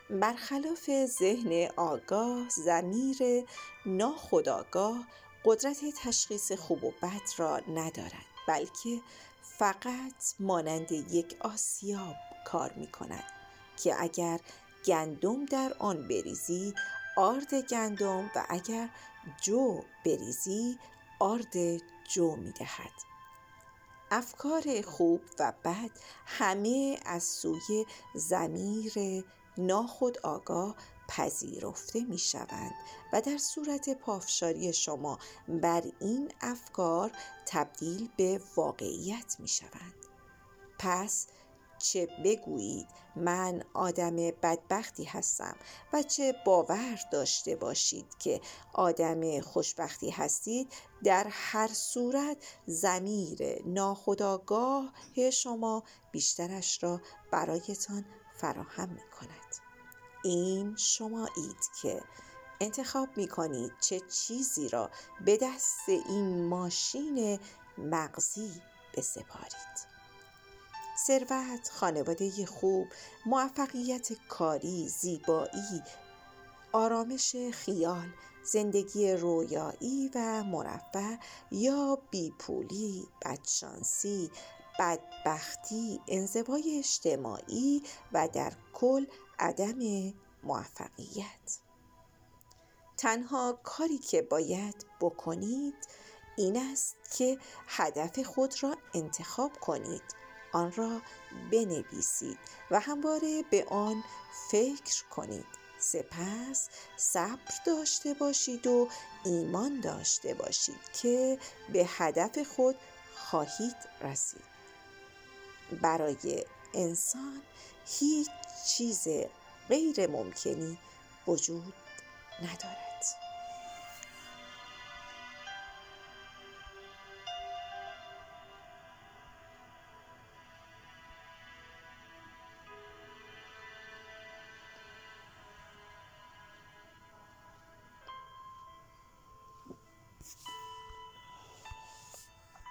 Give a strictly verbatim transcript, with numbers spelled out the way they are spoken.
برخلاف ذهن آگاه، ضمیر ناخودآگاه قدرت تشخیص خوب و بد را ندارد، بلکه فقط مانند یک آسیاب کار می کند که اگر گندم در آن بریزی آرد گندم و اگر جو بریزی آرد جو می دهد. افکار خوب و بد همه از سوی ضمیر ناخودآگاه پذیرفته می شوند و در صورت پافشاری شما بر این افکار تبدیل به واقعیت می شوند. پس چه بگویید من آدم بدبختی هستم و چه باور داشته باشید که آدم خوشبختی هستید، در هر صورت ضمیر ناخودآگاه شما بیشترش را برایتان فراهم می کند. این شمایید که انتخاب می کنید چه چیزی را به دست این ماشین مغزی بسپارید. ثروت، خانواده خوب، موفقیت کاری، زیبایی، آرامش خیال، زندگی رویایی و مرفه یا بیپولی، بدشانسی، بدبختی، انزوای اجتماعی و در کل عدم موفقیت. تنها کاری که باید بکنید این است که هدف خود را انتخاب کنید، آن را بنویسید و همواره به آن فکر کنید. سپس صبر داشته باشید و ایمان داشته باشید که به هدف خود خواهید رسید. برای انسان هیچ چیز غیر ممکنی وجود ندارد.